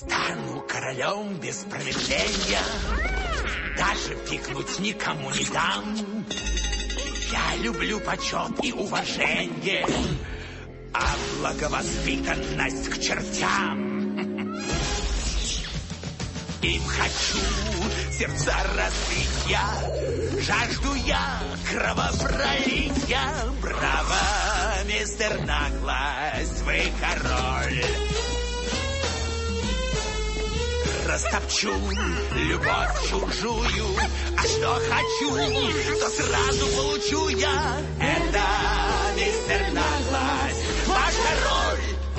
Стану королем без промедления, даже пикнуть никому не дам. Я люблю почет и уважение, а благовоспитанность к чертям. Им хочу сердца разбить я, жажду я кровопролития. Браво, мистер Наглость, вы король. Растопчу любовь чужую, а что хочу, то сразу получу я. Это мистер Наглость, ваш король.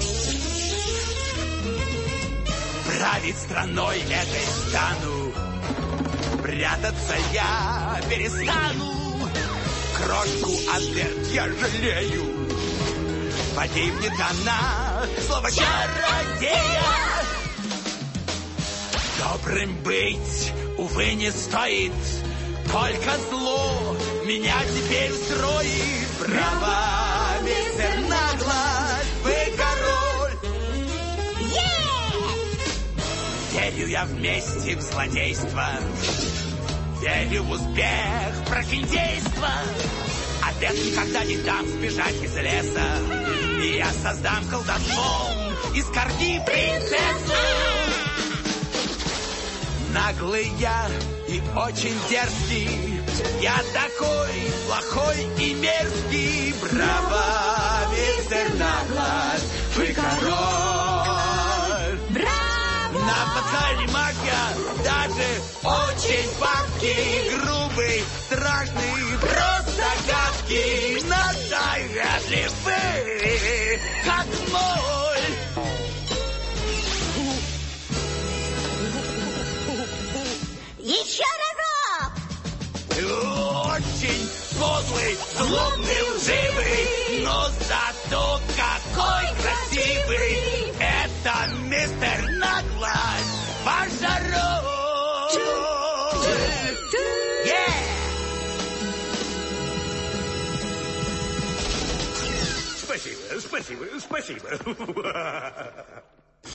Править страной этой стану, прятаться я перестану. Крошку отверг я жалею, погибнет она, слово чародея. Добрым быть, увы, не стоит, только зло меня теперь устроит. Браво, мистер Наглость, вы король. Верю я вместе в злодейство, верю в успех прохиндейства. Опять никогда не дам сбежать из леса, и я создам колдовством из корги принцессу. Наглый я и очень дерзкий, я такой плохой и мерзкий. Браво, мистер Наглость, вы король. Браво! На подхале магия, даже очень падкий, грубый, страшный, просто гадкий, надоедливый, как моль. Еще разок! Очень подлый, злобный, лживый, но зато какой красивый. Это мистер Наглость, ваш король. Спасибо.